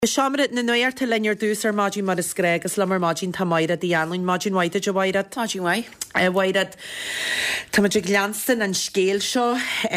Siamrad na nuir til lenir dúsar mágin mar is greg as lemar mágin tamáire di anlún mágin waide jo wairad. Mágin wai. Wairad tamadig glianstan an scéal seo,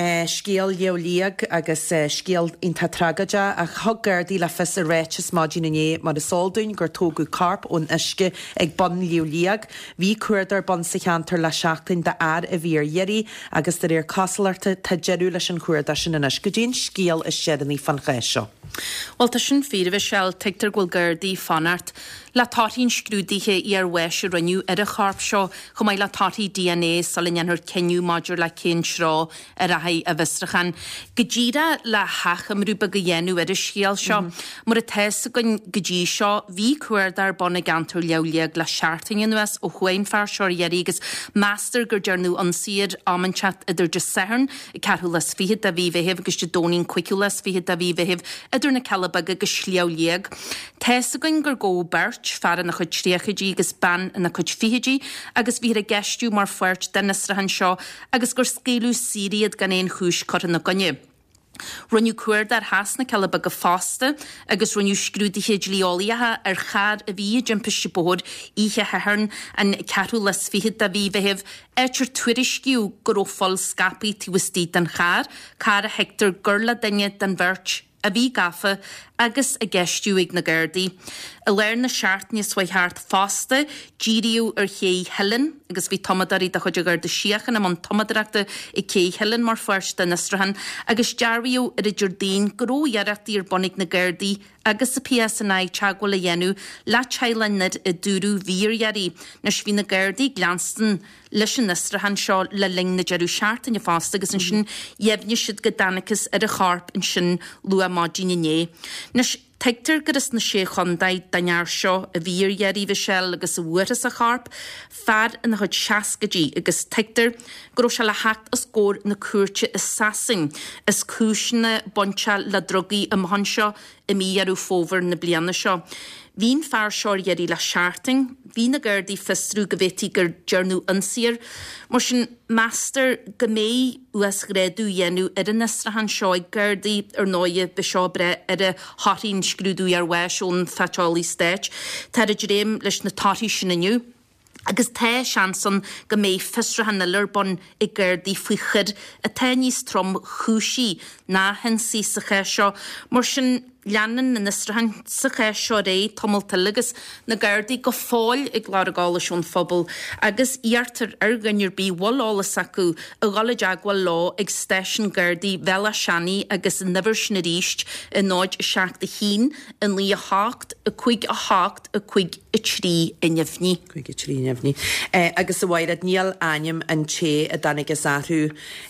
scéal leoliag agus scéal inta tragaja a choggardi le fes a réitis mágin iné mar a soldún gur tógu carp ón isce ag bon leoliag. Bhí cuairdar bon sa cheantar le seachtain de a bhír ieri agus de réir casalarta ta jeú leis an cuairdar sin an isce dín scéal is sedaní fan seo. Wel, ta sin fír shell teictar gwil gyrdi fanart. La tartín scrúdíthe ar weis raniu a charp seo chumai la tartí DNA salin anhar ceniu major la cén srá a hai a vistrachan. Gajira la hacham rúba gyennu a schiel seo. Mar a tes gon gají seo hí cuairdar bonna gantur leoliag la searting nuas o chuain far seo ierigus master gur jarnu ansir amanchat idir just sehern carhu las fihid a bhí vehev agus dónin quiculas fihid a bhí vehev idir na calabag agus leoliag. Tes gon gur go bert far na chud tríachidí agus ban na chud fihidí agus bhí a gestú mar fuirt den nasrahan seo agus gur scéalú síriad gan éon chúis cor na gonne. Runniu cuairdar has na calabag go fásta agus runniu scrúdíthe leoliatha ar chad a bhí jimpiste bód ihe hehern an carú las fihid a bhí vehev Eir tuirisciú gur ó fol scapi tíwistí den chad, car a hector gurla daine den virt a bhí gafa agus a gestú ag na gurdaí. A leir na seart níos swaithart fásta, ddíriú ar ché Helen, agus bhí tomadarí da chuid agur de siachan am an tomadarachta i ché Helen mar first den Nastrahan, agus dearriú ar a Jordín gróiarachtaí ar bonig na gurdaí, agus sa PSNI teagwal a dhéanú, la chailanid a dúrú víriari, nes bhí na gurdaí glanstan leis an Nastrahan seo le ling na jeru seart in fásta, agus an sin jefni siad godanachas ar a charp in sin lua mágin iné. Nes teictar gydas na sé chondaid danear seo a bhír ieri bhishel agus a bhuatas a charp, fad in chud seascadí agus teictar gro se le hacht as gór na cuairte is sasing, is cúisna boncha le drogaí am han seo a mí arú fóver na bliana seo. Bhín fear seoir ieri le searting, bhí na gurdaí fistrú go bhétí gur dearnú ansír, mar sin master go mé uas gréadú dhéanú ar an Nastrahan seo ag gurdaí ar nóie be seo bre ar a hátín scrúdú ar weis ón fatálaí stéit, tar a dréim leis na tátaí sin aniu. Agus te seanson go mé fistrahan na lurbon i gurdaí fuichid a te níos trom chúsí ná hen sí sa ché seo, mar sin leanan na Nastrahan sa ché seo ré tomultal agus na gurdaí go fáil ag láragála siún phobal agus íartar ar gannir bí bhálálas acu a gála deagwal lá ag stéisian gurdaí vela seanaí agus nifir sin ríist i náid seach de hín in lí a hácht, a chuig a hácht, a chuig a trí i nefní. Chuig a trí i nefní. Agus a wairad níl aim an ché a danig a záthú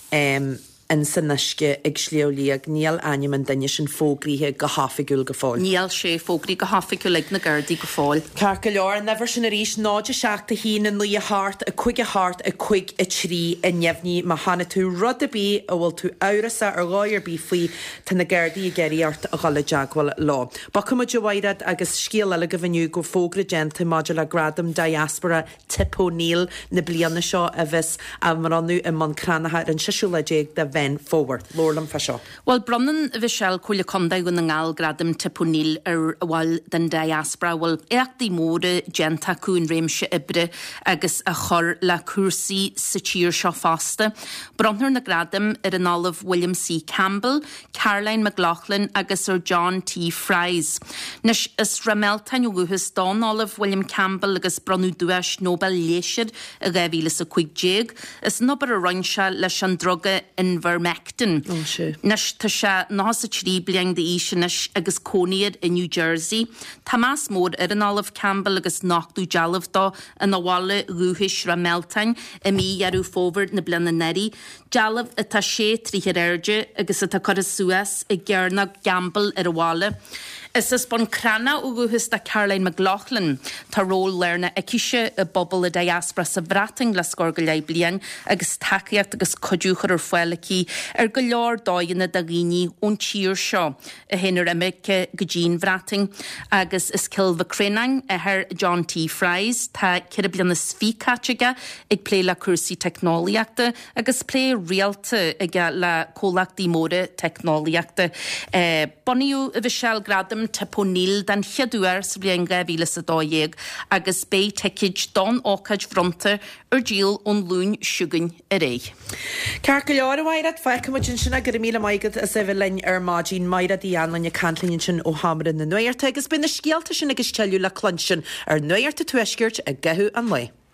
in san nisce ag slioliag níl aim an daine sin fógríthe go hafigúil go fáil. Níl sé fógraí go hafigúil ag na gurdaí go fáil. Car go leor nefir sin a rís náide seach a hín in lí a hart, a chuig a trí i nefní má hána tú rud a bí a bhfuil tú áirasa ar gáir bí faoi tan na gurdaí a geiríart a gála deagwal lá. Ba cuma de wairad agus scéal eile go bhaniu go fógra genta máidir le gradam diaspora Tipo Níl na bliana seo a bheits a marannú i man cranathe an sisiú leéig de bhein forward. Lorlam fasio. Wel, bronnan bhishel chuile condaigh na ngáil gradam Tipo Níl ar bhil den diaspora, wel, eachtaí móra genta cún réimse ibre agus a chor le cuasaí sa tír seo fásta. Bronnar na gradam ar an Olive William C. Campbell, Caroline McLaughlin agus ar John T. Fries. Nes is rameltain uguhus don Olive William Campbell agus bronú duas Nobel léisiad a ghevílas a cuig is nobar a roinse leis an droga in Vermectin. Nes ta se nás a trí bliang de ísinis agus cóniad in New Jersey. Tamás mór ar an Olive Campbell agus nachtú jalafdá an awala rúhis rameltain a mí arú fóver na blana neri. Jalaf a ta sé tríhir erge agus a ta cor a suas a gearna gamble ar awala. Is is bon crana uguhus da Caroline McLaughlin ta ról lerna ekiise a bobl a diaspora sa vrating le scorgolai blian agus taciart agus codúchar ar fuelaki go leor dáinna da gini ón tír seo a hénar America go Jean vrating agus is kilva crenang a her John T. Fries ta cire blian na svícatega ag play la cursi technoliacta agus play realta ag la colacti móra technoliacta. Boniu a vishal gradam William Teponil dan cheadúar sa blianga bhíle sa dóéag agus bé teiciid don ócaid fronte díal ón lún siúgain a ré. Cear go leor bhhaad feicimid sinna gur míle maigad a sa bhlein mágin maidad í anlainn canlíonn sin ó hamarin na nuirta agus bina scialta sin agus teú le clonsin nuirta tuisgirt a gathú an lei.